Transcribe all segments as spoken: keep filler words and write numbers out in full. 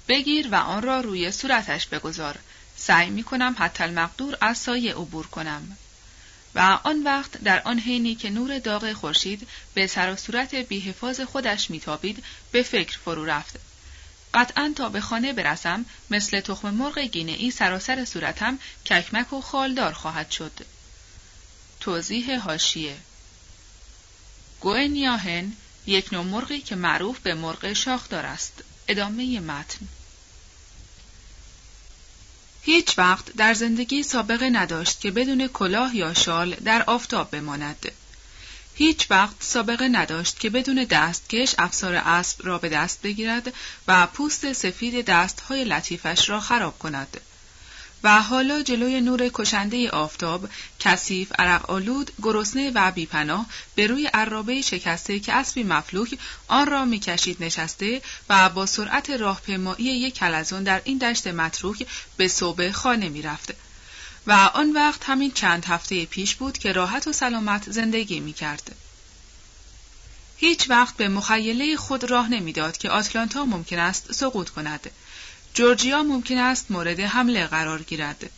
بگیر و آن را روی صورتش بگذار. سعی می کنم حتی المقدور از سایه عبور کنم. و آن وقت در آن حینی که نور داغ خورشید به سر و صورت بی‌حفاظ خودش میتابید، به فکر فرو رفت. قطعاً تا به خانه برسم مثل تخم مرغ گینه‌ای سراسر صورتم ککمک و خالدار خواهد شد. توضیح حاشیه: گوئنیاهن یک نوع مرغی که معروف به مرغ شاخدار است. ادامه متن. هیچ وقت در زندگی سابقه نداشت که بدون کلاه یا شال در آفتاب بماند. هیچ وقت سابقه نداشت که بدون دستکش افسار اسب را به دست بگیرد و پوست سفید دستهای لطیفش را خراب کند. و حالا جلوی نور کشنده آفتاب، کثیف، عرق‌آلود، گرسنه و بی‌پناه به روی عرابه شکسته که اسبی مفلوک آن را می‌کشید نشسته و با سرعت راهپیمایی یک حلزون در این دشت متروک به صوب خانه می‌رفت. و آن وقت همین چند هفته پیش بود که راحت و سلامت زندگی می‌کرد. هیچ وقت به مخیله خود راه نمی‌داد که آتلانتا ممکن است سقوط کند. جورجیا ممکن است مورد حمله قرار گیرد.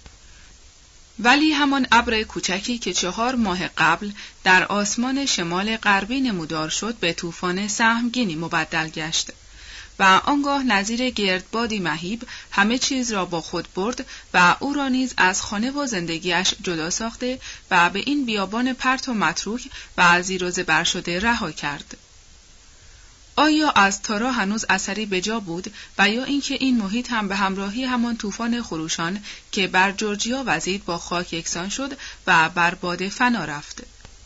ولی همان ابر کوچکی که چهار ماه قبل در آسمان شمال غربی نمودار شد به طوفان سهمگینی مبدل گشت و آنگاه نظیر گردبادی مهیب همه چیز را با خود برد و او را نیز از خانه و زندگیش جدا ساخته و به این بیابان پرت و متروک و زیر و زبر شده رها کرد. آیا از تارا هنوز اثری به جا بود و یا اینکه این محیط هم به همراهی همان طوفان خروشان که بر جورجیا وزید با خاک یکسان شد و بر باد فنا رفت؟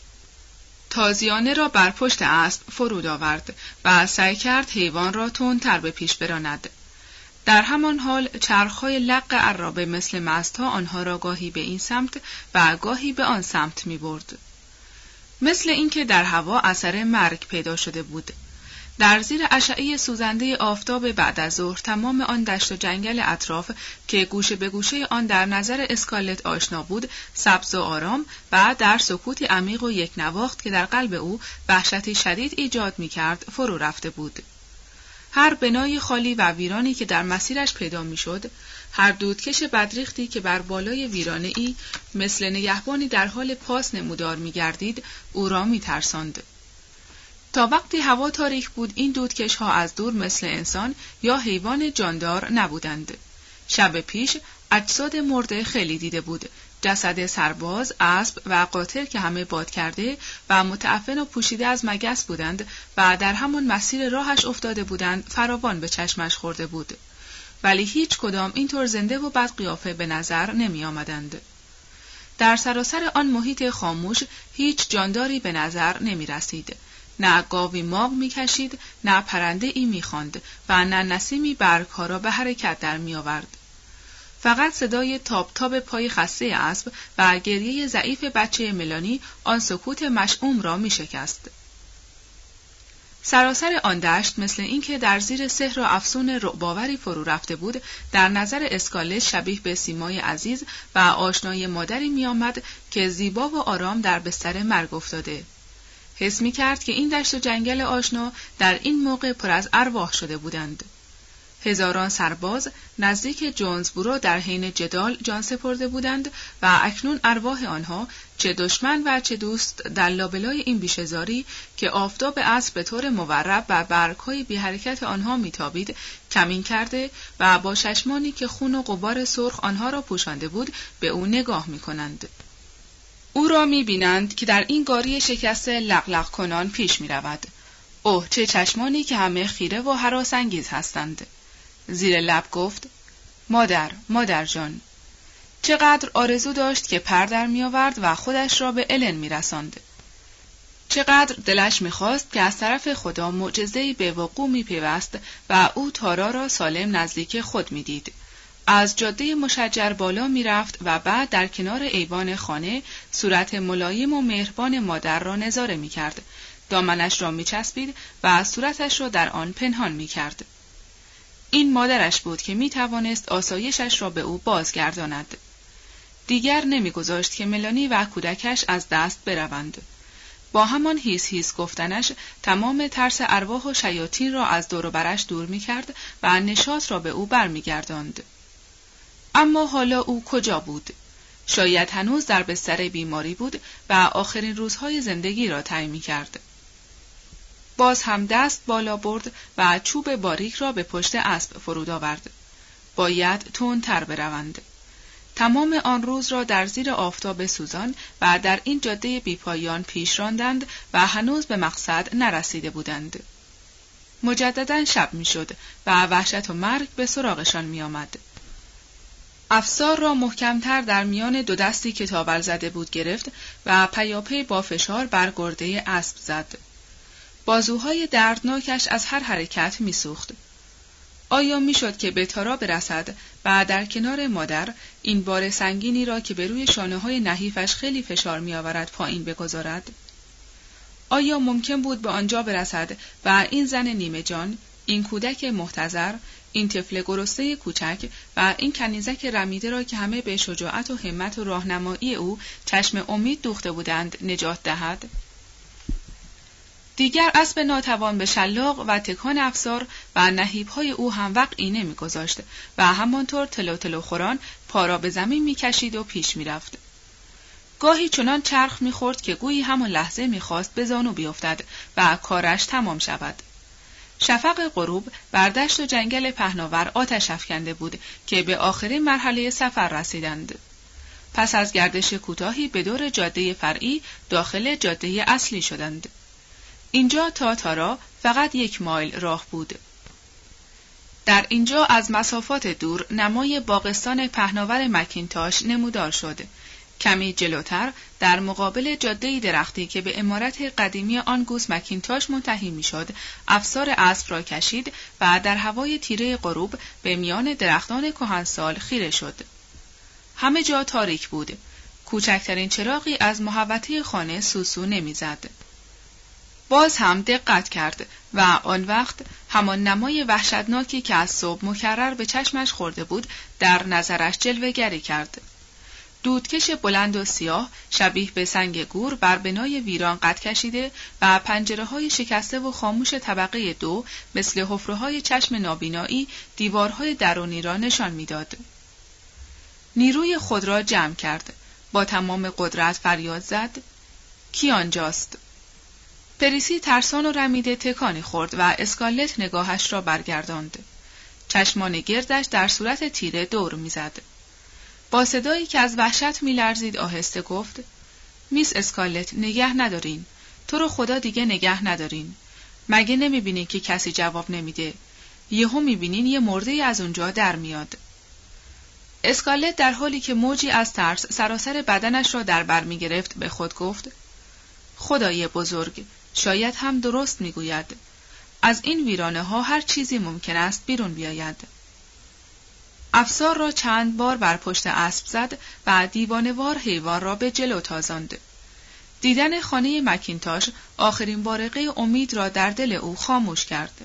تازیانه را بر پشت اسب فرود آورد و سعی کرد حیوان را تندتر به پیش براند. در همان حال چرخهای لق عرابه مثل مستها آنها را گاهی به این سمت و گاهی به آن سمت می برد. مثل اینکه در هوا اثر مرگ پیدا شده بود. در زیر اشعه سوزنده آفتاب بعد از ظهر تمام آن دشت و جنگل اطراف که گوشه به گوشه آن در نظر اسکارلت آشنا بود، سبز و آرام و در سکوتی عمیق و یک نواخت که در قلب او وحشتی شدید ایجاد می‌کرد فرو رفته بود. هر بنای خالی و ویرانی که در مسیرش پیدا می‌شد، هر دودکش بدریختی که بر بالای ویرانه‌ای مثل نگهبانی در حال پاس نمودار می‌گردید، او را می‌ترساند. تا وقتی هوا تاریک بود این دودکش ها از دور مثل انسان یا حیوان جاندار نبودند. شب پیش اجساد مرده خیلی دیده بود. جسد سرباز، اسب و قاطر که همه باد کرده و متعفن و پوشیده از مگس بودند و در همان مسیر راهش افتاده بودند فراوان به چشمش خورده بود. ولی هیچ کدام اینطور زنده و بدقیافه به نظر نمی آمدند. در سراسر آن محیط خاموش هیچ جانداری به نظر نمی رسید. نه گاوی ماغ می کشید، نه پرنده ای می خواند و نه نسیمی برگها را به حرکت در می آورد. فقط صدای تاب تاب پای خسته اسب و گریه ضعیف بچه ملانی آن سکوت مشعوم را می شکست. سراسر آن دشت مثل اینکه در زیر سحر و افسون رعب‌آوری فرو رفته بود، در نظر اسکارلت شبیه به سیمای عزیز و آشنای مادری می آمد که زیبا و آرام در بستر مرگ افتاده. حس می کرد که این دشت و جنگل آشنا در این موقع پر از ارواح شده بودند. هزاران سرباز نزدیک جونزبورو در حین جدال جان سپرده بودند و اکنون ارواح آنها چه دشمن و چه دوست در لابلای این بیشه‌زاری که آفتاب عصر به طور مورب و برگ‌های بی حرکت آنها میتابید کمین کرده و با چشمانی که خون و غبار سرخ آنها را پوشانده بود به او نگاه میکنند. او را می‌بینند که در این گاری شکسته لقلق کنان پیش می‌رود. اوه چه چشمانی که همه خیره و هراس انگیز هستند. زیر لب گفت: مادر، مادر جان. چقدر آرزو داشت که پر در می‌آورد و خودش را به الن می‌رساند. چقدر دلش می‌خواست که از طرف خدا معجزه‌ای به وقوع می‌پیوست و او تارا را سالم نزدیک خود می‌دید. از جاده مشجر بالا می رفت و بعد در کنار ایوان خانه صورت ملایم و مهربان مادر را نظاره می کرد. دامنش را می چسبید و صورتش را در آن پنهان می کرد. این مادرش بود که می توانست آسایشش را به او بازگرداند. دیگر نمی گذاشت که ملانی و کودکش از دست بروند. با همان هیس هیس گفتنش تمام ترس ارواح و شیاطین را از دور و برش دور می کرد و نشاط را به او برمی گرداند. اما حالا او کجا بود؟ شاید هنوز در بستر بیماری بود و آخرین روزهای زندگی را طی می کرد. باز هم دست بالا برد و چوب باریک را به پشت اسب فرود آورد. باید تندتر بروند. تمام آن روز را در زیر آفتاب سوزان و در این جاده بیپایان پیش راندند و هنوز به مقصد نرسیده بودند. مجددا شب میشد و وحشت و مرگ به سراغشان می آمد. افسار را محکمتر در میان دو دستی که تاول زده بود گرفت و پیاپی با فشار بر گرده اسب زد. بازوهای دردناکش از هر حرکت می سوخت. آیا می شد که به تارا برسد و در کنار مادر این بار سنگینی را که به روی شانه های نحیفش خیلی فشار می آورد پایین بگذارد؟ آیا ممکن بود به آنجا برسد و این زن نیمه جان، این کودک محتضر، این طفل گرسنه کوچک و این کنیزک رمیده را که همه به شجاعت و همت و راهنمایی او چشم امید دوخته بودند نجات دهد؟ دیگر اسب ناتوان به شلاق و تکان افسار و نهیب‌های او هم وقعی نمی‌گذاشت و همانطور تلو تلو خوران پا را به زمین می‌کشید و پیش می‌رفت. گاهی چنان چرخ می‌خورد که گویی همان لحظه می‌خواست به زانو بیفتد و کارش تمام شود. شفق غروب بر دشت و جنگل پهناور آتش افکنده بود که به آخرین مرحله سفر رسیدند. پس از گردش کوتاهی به دور جاده فرعی داخل جاده اصلی شدند. اینجا تا تارا فقط یک مایل راه بود. در اینجا از مسافات دور نمای باغستان پهناور مکینتاش نمودار شد. کمی جلوتر در مقابل جاده درختی که به عمارت قدیمی آنگوس مکینتاش منتهی میشد، افسار اسب را کشید و در هوای تیره غروب به میان درختان کهنسال خیره شد. همه جا تاریک بود. کوچکترین چراغی از محوطه خانه سوسو نمیزد. باز هم دقت کرد و آن وقت همان نمای وحشتناکی که از صبح مکرر به چشمش خورده بود در نظرش جلوه‌گری کرد. دودکش بلند و سیاه شبیه به سنگ گور بر بنای ویران قد کشیده و پنجره‌های شکسته و خاموش طبقه دو مثل حفره‌های چشم نابینایی دیوارهای درونی را نشان می‌داد. نیروی خود را جمع کرد. با تمام قدرت فریاد زد: کی آنجاست؟ پریسی ترسان و رمیده تکانی خورد و اسکارلت نگاهش را برگرداند. چشمان گردش در صورت تیره دور می‌زد. با صدایی که از وحشت می‌لرزید آهسته گفت: میس اسکارلت، نگه ندارین. تو رو خدا دیگه نگه ندارین. مگه نمی‌بینین که کسی جواب نمیده؟ یهو می‌بینین یه مرده از اونجا در میاد. اسکارلت در حالی که موجی از ترس سراسر بدنش را در بر می‌گرفت به خود گفت: خدای بزرگ، شاید هم درست میگوید. از این ویرانه ها هر چیزی ممکن است بیرون بیاید. افسار را چند بار بر پشت اسب زد و دیوانه‌وار حیوان را به جلو تازاند. دیدن خانه مکینتاش آخرین بارقه امید را در دل او خاموش کرد.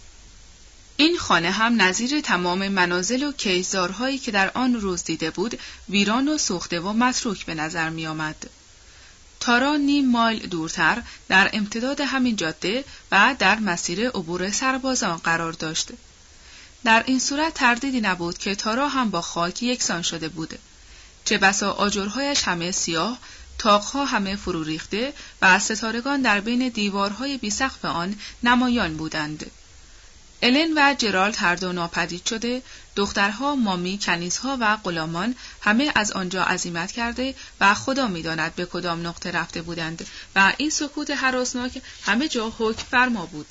این خانه هم نظیر تمام منازل و کیزارهایی که در آن روز دیده بود ویران و سوخته و متروک به نظر می آمد. تارا نیم مایل دورتر در امتداد همین جاده و در مسیر عبور سربازان قرار داشت. در این صورت تردیدی نبود که تارا هم با خاک یکسان شده بود. چه بسا آجرهایش همه سیاه، طاقها همه فرو ریخته و ستارگان در بین دیوارهای بیسقف آن نمایان بودند. الن و جرالد هر دو ناپدید شده، دخترها، مامی، کنیزها و غلامان همه از آنجا عزیمت کرده و خدا می‌داند به کدام نقطه رفته بودند و این سکوت هراسناک همه جا حکم فرما بود.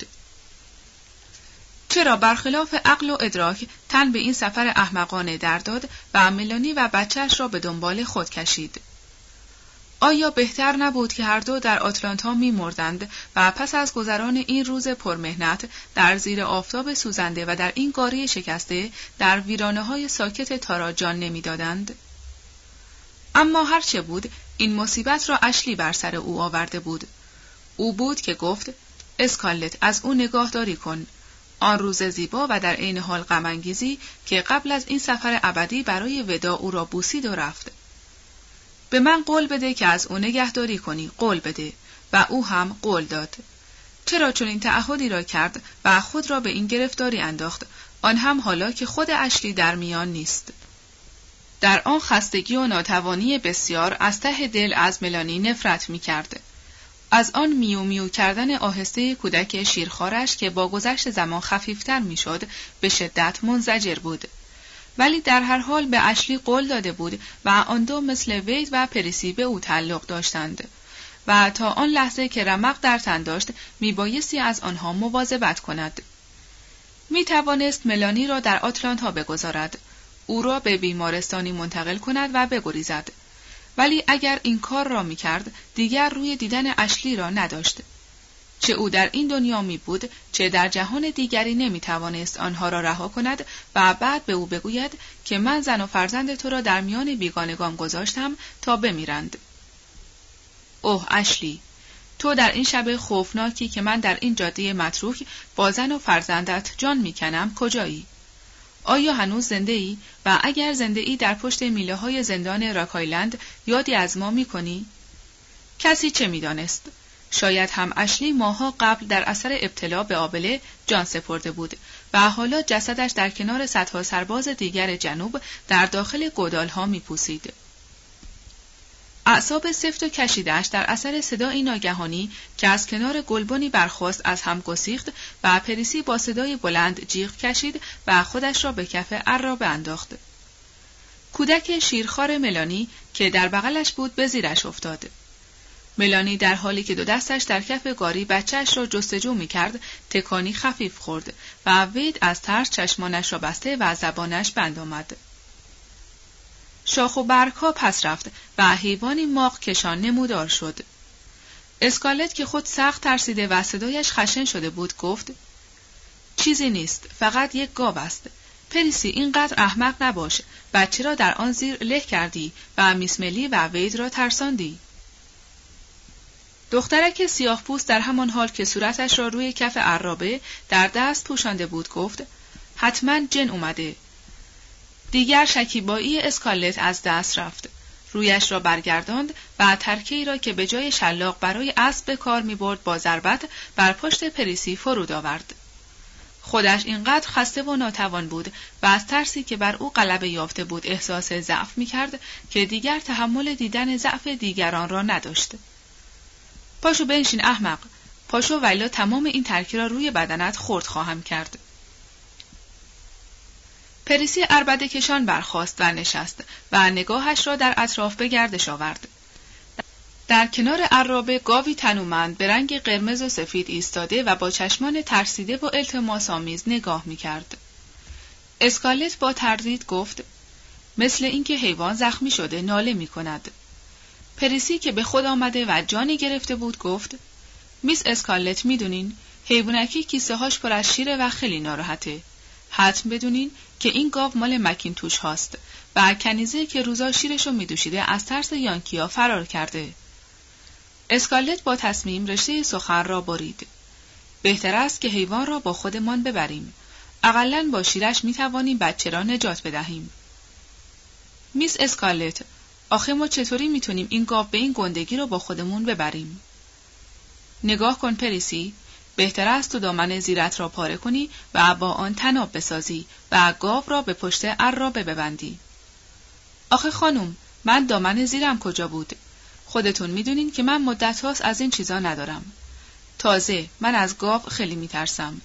چرا برخلاف عقل و ادراک تن به این سفر احمقانه در داد و ملانی و بچه‌اش را به دنبال خود کشید؟ آیا بهتر نبود که هر دو در آتلانتا می مردند و پس از گذران این روز پرمهنت در زیر آفتاب سوزنده و در این گاری شکسته در ویرانه‌های ساکت تارا جان نمی دادند؟ اما هرچه بود این مصیبت را اشلی بر سر او آورده بود. او بود که گفت: اسکارلت، از او نگاهداری کن. آن روز زیبا و در عین حال غم‌انگیزی که قبل از این سفر ابدی برای وداع او را بوسید و رفت. به من قول بده که از او نگهداری کنی، قول بده. و او هم قول داد. چرا چنین تعهدی را کرد و خود را به این گرفتاری انداخت، آن هم حالا که خود اشلی در میان نیست؟ در آن خستگی و ناتوانی بسیار از ته دل از ملانی نفرت می کرد. از آن میو میو کردن آهسته کودک شیرخوارش که با گذشت زمان خفیفتر می شد به شدت منزجر بود. ولی در هر حال به اشلی قول داده بود و آن دو مثل وید و پریسی به او تعلق داشتند و تا آن لحظه که رمق در تن داشت می بایستی از آنها مواظبت کند. می توانست ملانی را در آتلانتا بگذارد، او را به بیمارستانی منتقل کند و بگریزد. ولی اگر این کار را می کرد دیگر روی دیدن اشلی را نداشت. چه او در این دنیا می بود چه در جهان دیگری نمی توانست آنها را رها کند و بعد به او بگوید که من زن و فرزند تو را در میان بیگانگان گذاشتم تا بمیرند. اوه اشلی، تو در این شب خوفناکی که من در این جاده متروک با زن و فرزندت جان می کنم کجایی؟ آیا هنوز زنده ای و اگر زنده ای در پشت میله های زندان راکایلند یادی از ما می کنی؟ کسی چه می دانست؟ شاید هم اشلی ماها قبل در اثر ابتلا به آبله جان سپرده بود و حالا جسدش در کنار صدها سرباز دیگر جنوب در داخل گودال ها می پوسید. اعصاب سفت و کشیدش در اثر صدای ناگهانی که از کنار گلبنی برخاست از هم گسیخت و پریسی با صدای بلند جیغ کشید و خودش را به کف عرابه انداخت. کودک شیرخوار ملانی که در بغلش بود به زیرش افتاد. ملانی در حالی که دو دستش در کف گاری بچه‌اش را جستجو می‌کرد تکانی خفیف خورد و وید از ترس چشمانش را بسته و زبانش بند آمد. شاخ و برگ‌ها پس رفت و حیوانی ماغ کشان نمودار شد. اسکالت که خود سخت ترسیده و صدایش خشن شده بود گفت: چیزی نیست، فقط یک گاو است. پریسی اینقدر احمق نباش، بچه را در آن زیر له کردی و میسملی و وید را ترساندی. دخترک سیاه پوست در همان حال که صورتش را روی کف عرابه در دست پوشانده بود گفت: حتما جن اومده. دیگر شکیبایی اسکالت از دست رفت. رویش را برگرداند و ترکه‌ای را که به جای شلاق برای اسب به کار می‌برد با ضربت بر پشت پریسی فرود آورد. خودش اینقدر خسته و ناتوان بود و از ترسی که بر او غلبه یافته بود احساس ضعف می‌کرد که دیگر تحمل دیدن ضعف دیگران را نداشت. پاشو بنشین احمق، پاشو ولی تمام این ترکه را روی بدنت خرد خواهم کرد. پریسی عربده کشان برخاست و نشست و نگاهش را در اطراف به گردش آورد. در کنار عرابه گاوی تنومند به رنگ قرمز و سفید ایستاده و با چشمان ترسیده و التماس‌آمیز نگاه می‌کرد. اسکالت با تردید گفت: مثل اینکه حیوان زخمی شده ناله می‌کند. پریسی که به خود آمده و جانی گرفته بود گفت: میس اسکالت می‌دونین حیوانکی کیسه هاش پر از شیره و خیلی ناراحته. حتم بدونین که این گاو مال مکینتوش هاست و کنیزه که روزا شیرشو می‌دوشیده از ترس یانکیا فرار کرده. اسکالت با تصمیم رشته سخن را برید. بهتر است که حیوان را با خودمان ببریم. اقلن با شیرش می‌توانیم بچه را نجات بدهیم. میس اسکالت، آخه ما چطوری می‌تونیم این گاو به این گندگی رو با خودمون ببریم؟ نگاه کن پریسی، بهتر است تو دامن زیرت را پاره کنی و با آن تناب بسازی و گاو را به پشت عرابه ببندی. آخه خانم، من دامن زیرم کجا بود؟ خودتون میدونین که من مدت هاست از این چیزا ندارم. تازه من از گاو خیلی میترسم.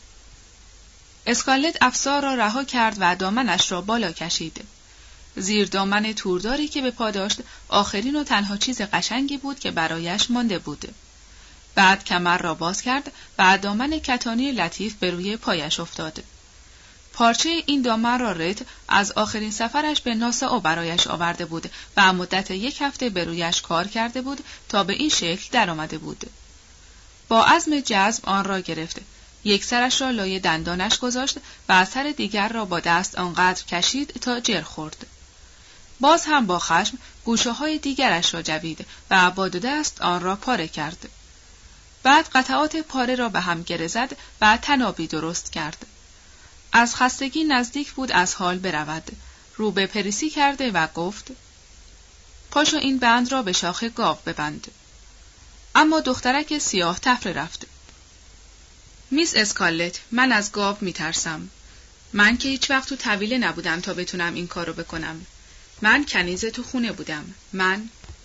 اسکالت افسار را رها کرد و دامنش را بالا کشید. زیر دامن تورداری که به پا داشت آخرین و تنها چیز قشنگی بود که برایش مانده بود. بعد کمر را باز کرد و دامن کتانی لطیف به روی پایش افتاد. پارچه این دامن را رت از آخرین سفرش به ناسائو برایش آورده بود و مدت یک هفته به رویش کار کرده بود تا به این شکل در آمده بود. با عزم جزم آن را گرفت. یک سرش را لای دندانش گذاشت و سر دیگر را با دست آنقدر کشید تا جر خورد. باز هم با خشم گوشه های دیگرش را جوید و با دو دست آن را پاره کرد. بعد قطعات پاره را به هم گره زد و تنابی درست کرد. از خستگی نزدیک بود از حال برود. رو به پریسی کرده و گفت: پاشو این بند را به شاخ گاو ببند. اما دخترک سیاه تفره رفت. میس اسکارلت، من از گاو میترسم. من که هیچ وقت تو طویله نبودم تا بتونم این کارو بکنم. من کنیز تو خونه بودم. من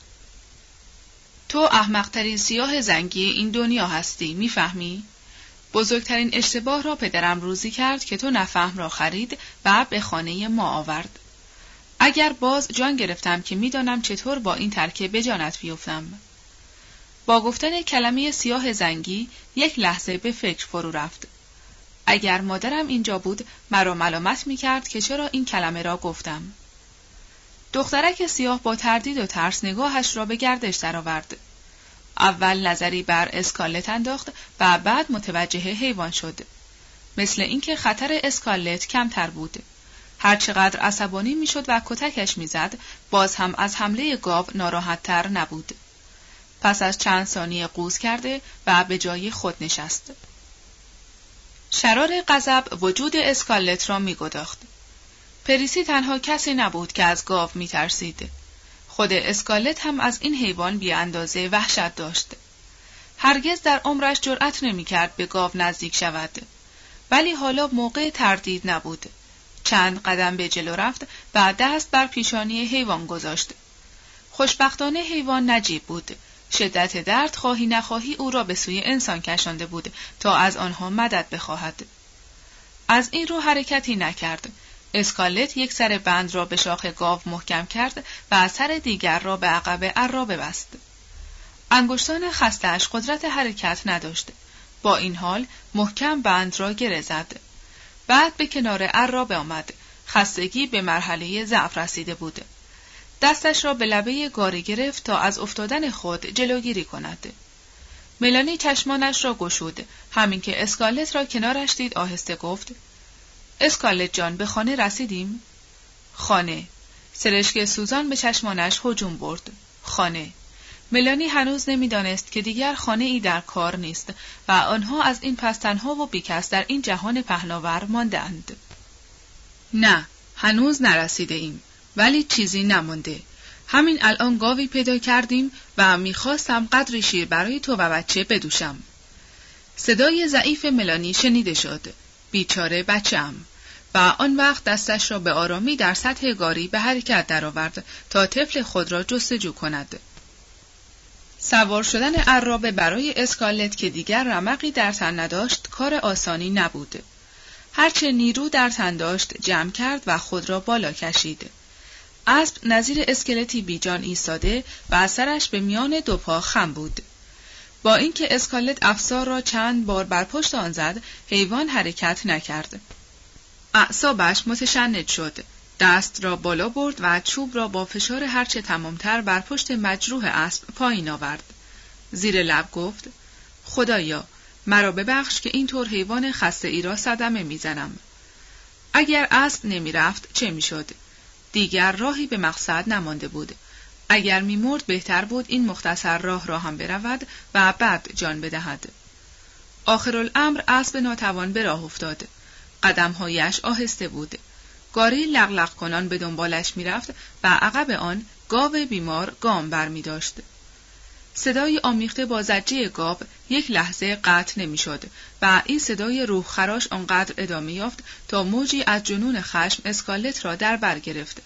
تو احمق‌ترین سیاه زنگی این دنیا هستی، میفهمی؟ بزرگترین اشتباه را پدرم روزی کرد که تو نفهم را خرید و به خانه ما آورد. اگر باز جان گرفتم که میدانم چطور با این ترکه به جانت بیفتم. با گفتن کلمه سیاه زنگی یک لحظه به فکر فرو رفت. اگر مادرم اینجا بود مرا ملامت میکرد که چرا این کلمه را گفتم. دخترک سیاه با تردید و ترس نگاهش را به گردش درآورد. اول نظری بر اسکارلت انداخت و بعد متوجه حیوان شد. مثل اینکه خطر اسکارلت کمتر بود. هر چقدر عصبانی میشد و کتکش میزد، باز هم از حمله گاو ناراحت تر نبود. پس از چند ثانیه قوز کرده و به جای خود نشست. شرار غضب وجود اسکارلت را میگداخت. پریسی تنها کسی نبود که از گاو میترسید. خود اسکارلت هم از این حیوان بی اندازه وحشت داشت. هرگز در عمرش جرأت نمی‌کرد به گاو نزدیک شود. ولی حالا موقع تردید نبود. چند قدم به جلو رفت و دست بر پیشانی حیوان گذاشت. خوشبختانه حیوان نجیب بود. شدت درد خواهی نخواهی او را به سوی انسان کشانده بود تا از آنها مدد بخواهد. از این رو حرکتی نکرد. اسکارلت یک سر بند را به شاخ گاو محکم کرد و سر دیگر را به عقب عرابه بست. انگشتان خسته‌اش قدرت حرکت نداشت. با این حال محکم بند را گره زد. بعد به کنار عرابه آمد. خستگی به مرحله ضعف رسیده بود. دستش را به لبه گاری گرفت تا از افتادن خود جلوگیری کند. ملانی چشمانش را گشود. همین که اسکارلت را کنارش دید آهسته گفت: اسکارلت جان، به خانه رسیدیم؟ خانه. سرشک سوزان به چشمانش هجوم برد. خانه. ملانی هنوز نمیدانست که دیگر خانه ای در کار نیست و آنها از این پس تنها و بیکس در این جهان پهناور مانده‌اند. نه، هنوز نرسیده ایم، ولی چیزی نمانده. همین الان گاوی پیدا کردیم و میخواستم قدری شیر برای تو و بچه بدوشم. صدای ضعیف ملانی شنیده شد. بیچاره بچه‌ام. و آن وقت دستش را به آرامی در سطح گاری به حرکت درآورد تا طفل خود را جستجو کند. سوار شدن عرابه برای اسکارلت که دیگر رمقی در تن نداشت کار آسانی نبود. هرچه نیرو در تن داشت جمع کرد و خود را بالا کشید. اسب نظیر اسکلتی بیجان ایستاده و سرش به میان دو پا خم بود. با اینکه اسکارلت افسار را چند بار بر پشت آن زد، حیوان حرکت نکرد. اعصابش متشنج شد. دست را بالا برد و چوب را با فشار هرچه تمامتر بر پشت مجروح اسب پایین آورد. زیر لب گفت: خدایا، مرا ببخش که اینطور حیوان خسته ای را صدمه میزنم. اگر اسب نمی رفت چه می شد؟ دیگر راهی به مقصد نمانده بود. اگر می مرد بهتر بود این مختصر راه را هم برود و بعد جان بدهد. آخرالامر اسب ناتوان به راه افتاد. قدمهایش آهسته بود. گاری لغلق کنان به دنبالش می رفت و عقب آن گاو بیمار گام بر می داشت. صدای آمیخته با زجه گاو یک لحظه قطع نمی شد و این صدای روح خراش آنقدر ادامه یافت تا موجی از جنون خشم اسکارلت را در بر گرفت.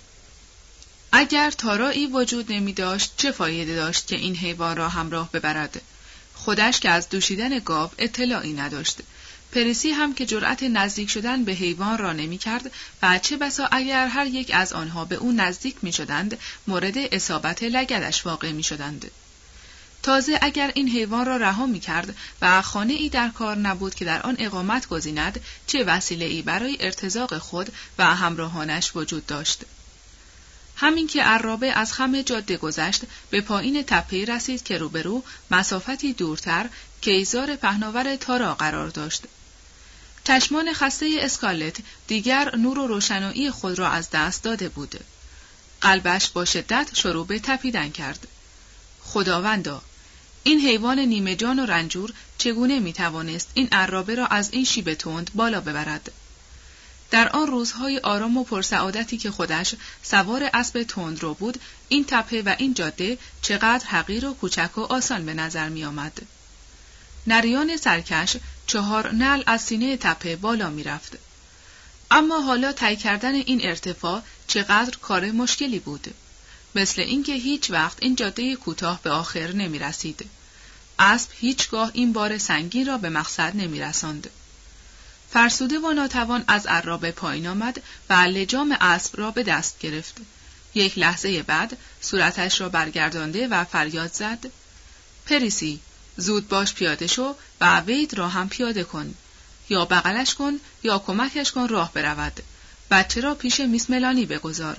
اگر تارایی وجود نمی داشت چه فایده داشت که این حیوان را همراه ببرد؟ خودش که از دوشیدن گاو اطلاعی نداشت. پریسی هم که جرأت نزدیک شدن به حیوان را نمی کرد و چه بسا اگر هر یک از آنها به او نزدیک می شدند مورد اصابت لگدش واقع می شدند. تازه اگر این حیوان را رها می کرد و خانه ای در کار نبود که در آن اقامت گزیند، چه وسیله ای برای ارتزاق خود و همراهانش وجود داشت. همین که عرابه از خم جاده گذشت به پایین تپه‌ای رسید که روبرو مسافتی دورتر کیزار پهناور تارا قرار داشت. چشمان خسته اسکارلت دیگر نور و روشنایی خود را از دست داده بود. قلبش با شدت شروع به تپیدن کرد. خداوندا، این حیوان نیمه جان و رنجور چگونه می توانست این عرابه را از این شیب تند بالا ببرد؟ در آن روزهای آرام و پرسعادتی که خودش سوار اسب تندرو بود، این تپه و این جاده چقدر حقیر و کوچک و آسان به نظر می آمد. نریان سرکش چهار نعل از سینه تپه بالا می رفت. اما حالا طی کردن این ارتفاع چقدر کار مشکلی بود. مثل اینکه هیچ وقت این جاده کوتاه به آخر نمی رسید. اسب هیچگاه این بار سنگین را به مقصد نمی رساند. فرسوده و ناتوان از عرابه پایین آمد و لجام اسب را به دست گرفت. یک لحظه بعد صورتش را برگردانده و فریاد زد: پریسی، زود باش پیاده شو و وید را هم پیاده کن. یا بغلش کن یا کمکش کن راه برود. بچه را پیش میس ملانی بگذار.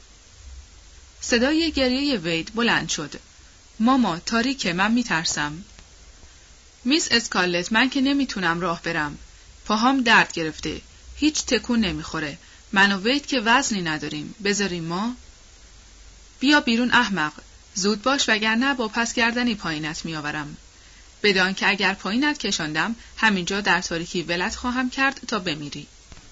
صدای گریه وید بلند شد. ماما، تاریکه، من میترسم. میس اسکارلت، من که نمیتونم راه برم. پاهام درد گرفته. هیچ تکون نمیخوره. من و وید که وزنی نداریم. بذاریم ما؟ بیا بیرون احمق. زود باش وگرنه با پس گردنی پایینت میآورم. بدان که اگر پایینت کشاندم همینجا در تاریکی ولت خواهم کرد تا بمیری.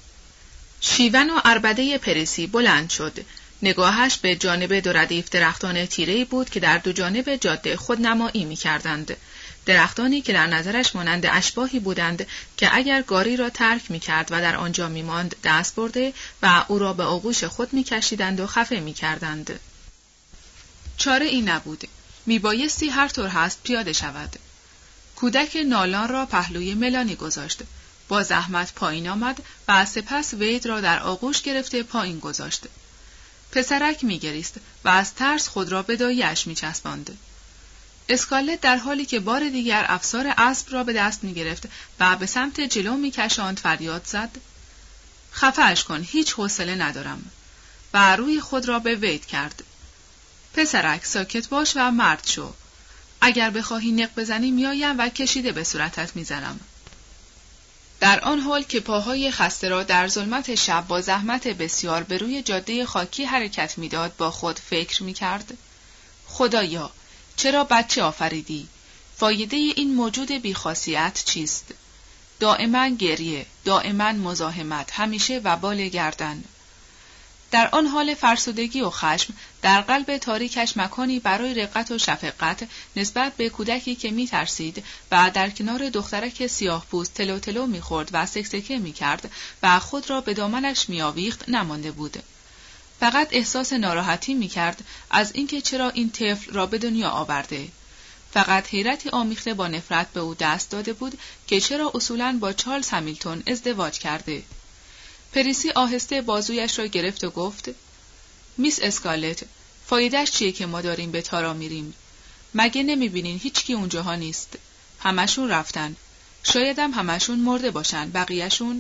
شیون و عربده پریسی بلند شد. نگاهش به جانب دو ردیف درختان تیره‌ای بود که در دو جانب جاده خودنمایی می‌کردند. درختانی که در نظرش مانند اشباحی بودند که اگر گاری را ترک می‌کرد و در آنجا می‌ماند دست برده و او را به آغوش خود می‌کشیدند و خفه می‌کردند. چاره ای نبود. میبایستی هر طور هست پیاده شود. کودک نالان را پهلوی ملانی گذاشت. با زحمت پایین آمد و سپس وید را در آغوش گرفته پایین گذاشت. پسرک میگریست و از ترس خود را به دایه‌اش میچسباند. اسکارلت در حالی که بار دیگر افسار اسب را به دست میگرفت و به سمت جلو میکشاند فریاد زد: خفه‌اش کن، هیچ حوصله ندارم. و روی خود را به وید کرد. پسرک، ساکت باش و مرد شو. اگر بخواهی نق بزنی میایم و کشیده به صورتت میزنم. در آن حال که پاهای خسته را در ظلمت شب با زحمت بسیار به روی جاده خاکی حرکت میداد با خود فکر میکرد: خدایا، چرا بچه آفریدی؟ فایده این موجود بیخاصیت چیست؟ دائما گریه، دائما مزاحمت، همیشه وبال گردن. در آن حال فرسودگی و خشم در قلب تاریکش مکانی برای رقت و شفقت نسبت به کودکی که می ترسید و در کنار دخترک سیاه پوست تلو تلو می خورد و سکسکه می کرد و خود را به دامنش می آویخت نمانده بود. فقط احساس ناراحتی می کرد از اینکه چرا این طفل را به دنیا آورده. فقط حیرتی آمیخته با نفرت به او دست داده بود که چرا اصولاً با چارلز همیلتون ازدواج کرده. پریسی آهسته بازویش را گرفت و گفت: میس اسکارلت، فایدهش چیه که ما داریم به تارا میریم؟ مگه نمیبینین هیچ کی اونجاها نیست؟ همشون رفتن. شایدم همشون مرده باشن. بقیهشون؟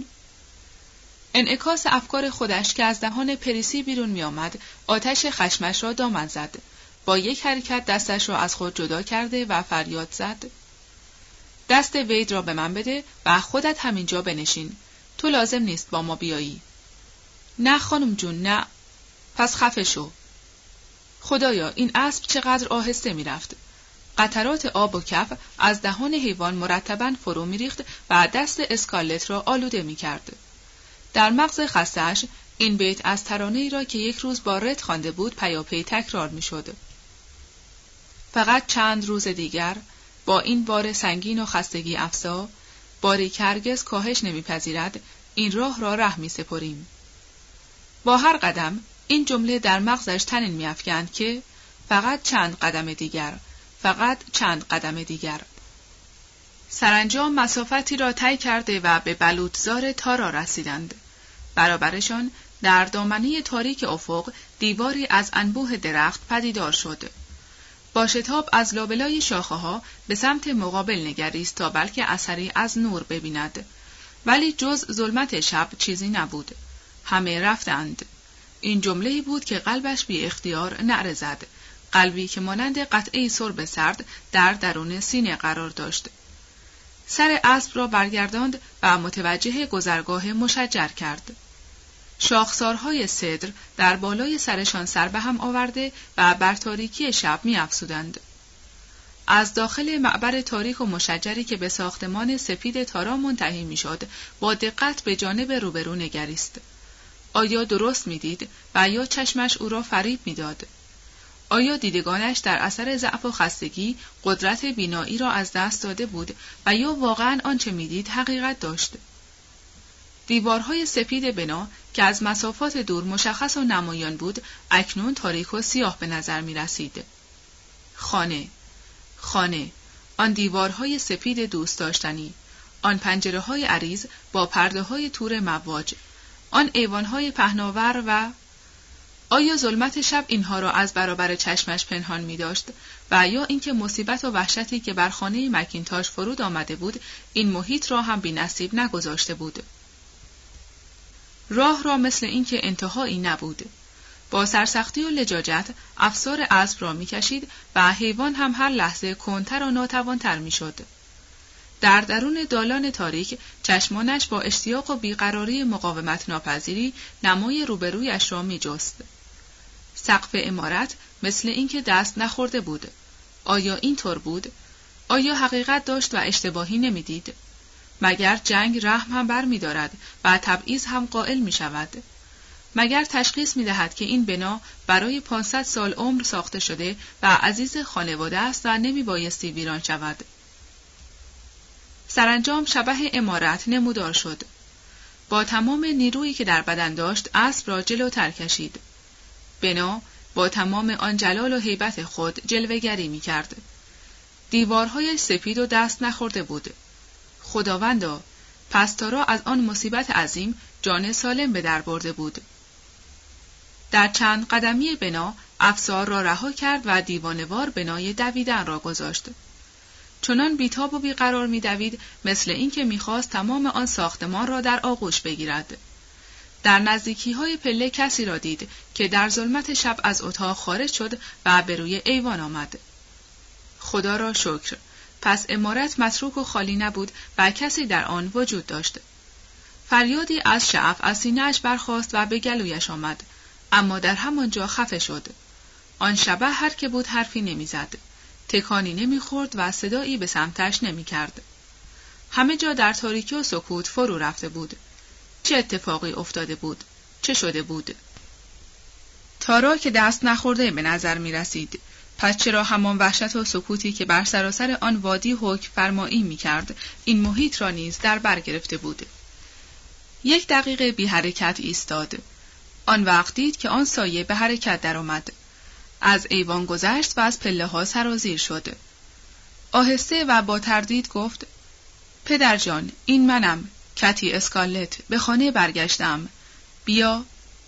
انعکاس افکار خودش که از دهان پریسی بیرون میآمد آتش خشمش را دامن زد. با یک حرکت دستش را از خود جدا کرده و فریاد زد: دست وید را به من بده و خودت همینجا بنشین. تو لازم نیست با ما بیایی. نه خانم جون، نه. پس خفه شو. خدایا، این اسب چقدر آهسته می رفت. قطرات آب و کف از دهان حیوان مرتباً فرو می ریخت و دست اسکارلت را آلوده می کرد. در مغز خسته‌اش این بیت از ترانه‌ای را که یک روز با رت خوانده بود پیاپی تکرار می شد. فقط چند روز دیگر با این بار سنگین و خستگی افزا، باری که هرگز کاهش نمیپذیرد، این راه را ره می سپریم. با هر قدم این جمله در مغزش طنین می‌افکند که فقط چند قدم دیگر، فقط چند قدم دیگر. سرانجام مسافتی را طی کرده و به بلوطزار تارا رسیدند. برابرشان در دامنه تاریک افق دیواری از انبوه درخت پدیدار شد. با شتاب از لابلای شاخه‌ها به سمت مقابل نگریست تا بلکه اثری از نور ببیند، ولی جز ظلمت شب چیزی نبود. همه رفتند. این جمله‌ای بود که قلبش بی اختیار نعره زد، قلبی که مانند قطعه سرب سرد در درون سینه قرار داشت. سر اسب را برگرداند و متوجه گذرگاه مشجر کرد. شاخسارهای سدر در بالای سرشان سر به هم آورده و بر تاریکی شب می افزودند. از داخل معبر تاریک و مشجری که به ساختمان سفید تارا منتهی میشد با دقت به جانب روبرو نگریست. آیا درست میدید و یا چشمش او را فریب میداد؟ آیا دیدگانش در اثر ضعف و خستگی قدرت بینایی را از دست داده بود و یا واقعاً آنچه میدید حقیقت داشت؟ دیوارهای سفید بنا که از مسافات دور مشخص و نمایان بود اکنون تاریک و سیاه به نظر می رسید. خانه، خانه، آن دیوارهای سفید دوست داشتنی، آن پنجره‌های عریض با پرده‌های تور مواج، آن ایوان‌های پهناور و آیا ظلمت شب اینها را از برابر چشمش پنهان می داشت و یا اینکه مصیبت و وحشتی که بر خانه مکینتاش فرود آمده بود این محیط را هم بی نصیب نگذاشته بود؟ راه را مثل اینکه انتهایی نبود. با سرسختی و لجاجت افسار اسب را می‌کشید و حیوان هم هر لحظه کندتر و ناتوانتر می‌شد. در درون دالان تاریک چشمانش با اشتیاق و بیقراری مقاومت ناپذیری نمای روبرویش را می‌جست. سقف عمارت مثل اینکه دست نخورده بود. آیا این طور بود؟ آیا حقیقت داشت و اشتباهی نمی‌دید؟ مگر جنگ رحم هم بر می دارد و تبعیض هم قائل می شود؟ مگر تشخیص می دهد که این بنا برای پانصد سال عمر ساخته شده و عزیز خانواده است و نمی بایستی ویران شود؟ سرانجام شبح عمارت نمودار شد. با تمام نیرویی که در بدن داشت اسب را جلوتر کشید. بنا با تمام آن جلال و هیبت خود جلوه‌گری می کرد. دیوارهای سفید و دست نخورده بود. خداوندا، پس تارا از آن مصیبت عظیم جان سالم به در برده بود. در چند قدمی بنا افسار را رها کرد و دیوانوار بنای دویدن را گذاشت. چنان بیتاب و بیقرار می دوید مثل اینکه می‌خواست تمام آن ساختمان را در آغوش بگیرد. در نزدیکی های پله کسی را دید که در ظلمت شب از اتاق خارج شد و به روی ایوان آمد. خدا را شکر، پس عمارت متروک و خالی نبود و کسی در آن وجود داشت. فریادی از شعف از سینه‌اش برخاست و به گلویش آمد، اما در همانجا خفه شد. آن شبح هر که بود حرفی نمیزد، تکانی نمیخورد و صدایی به سمتش نمیکرد. همه جا در تاریکی و سکوت فرو رفته بود. چه اتفاقی افتاده بود؟ چه شده بود؟ تارا که دست نخورده به نظر می رسید. پس چرا همان وحشت و سکوتی که بر سراسر آن وادی حکم فرمایی می کرد این محیط را نیز در بر گرفته بود؟ یک دقیقه بی حرکت ایستاد. آن وقت دید که آن سایه به حرکت در آمد. از ایوان گذشت و از پله ها سرازیر شد. آهسته و با تردید گفت: پدر جان، این منم، کتی اسکارلت، به خانه برگشتم. بیا.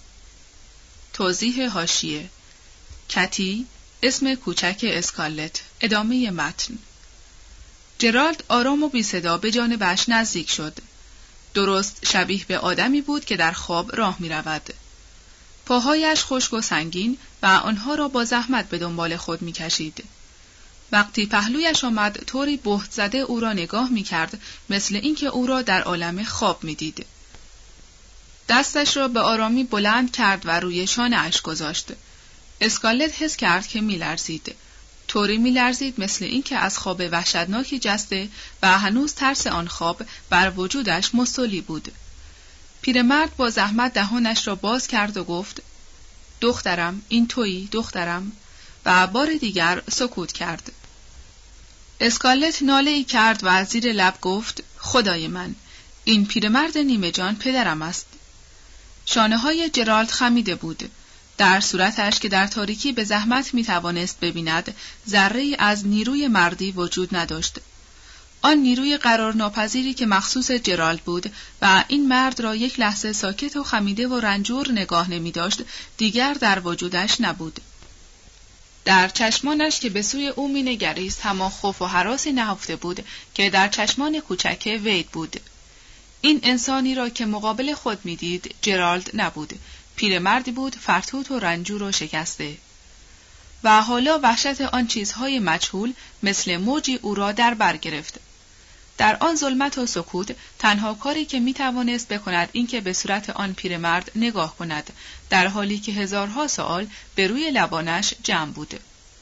توضیح حاشیه: کتی اسم کوچک اسکارلت. ادامه متن. جرالد آرام و بی صدا به جانبش نزدیک شد. درست شبیه به آدمی بود که در خواب راه می رود. پاهایش خشک و سنگین و آنها را با زحمت به دنبال خود می کشید. وقتی پهلویش آمد طوری بهت زده او را نگاه می کرد مثل اینکه او را در عالم خواب می دید. دستش را به آرامی بلند کرد و روی شانه اش گذاشت. اسکارلت حس کرد که می لرزید. طوری می لرزید مثل اینکه از خواب وحشتناکی جسته و هنوز ترس آن خواب بر وجودش مستولی بود. پیرمرد با زحمت دهانش را باز کرد و گفت: دخترم، این تویی دخترم؟ و بار دیگر سکوت کرد. اسکارلت ناله ای کرد و از زیر لب گفت: خدای من، این پیرمرد نیمه جان پدرم است. شانه های جرالد خمیده بود. در صورتش که در تاریکی به زحمت می توانست ببیند ذره از نیروی مردی وجود نداشت. آن نیروی قرار ناپذیری که مخصوص جرالد بود و این مرد را یک لحظه ساکت و خمیده و رنجور نگاه نمی داشت دیگر در وجودش نبود. در چشمانش که به سوی او می نگریست همان خوف و هراسی نهفته بود که در چشمان کوچک وید بود. این انسانی را که مقابل خود می دید جرالد نبود، پیرمردی بود فرتوت و رنجور و شکسته. و حالا وحشت آن چیزهای مجهول مثل موجی او را در بر گرفت. در آن ظلمت و سکوت تنها کاری که می توانست بکند این که به صورت آن پیرمرد نگاه کند، در حالی که هزارها سوال به روی لبانش جمع بود.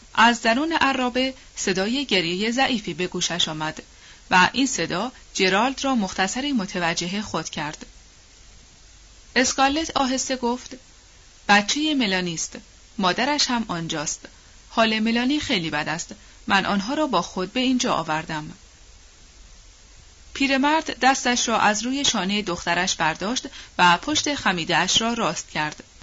از درون عرابه صدای گریه ضعیفی به گوشش آمد و این صدا جرالد را مختصری متوجه خود کرد. اسکارلت آهسته گفت: بچه ملانی است. مادرش هم آنجاست. حال ملانی خیلی بد است. من آنها را با خود به اینجا آوردم. پیرمرد دستش را از روی شانه دخترش برداشت و پشت خمیده‌اش را راست کرد.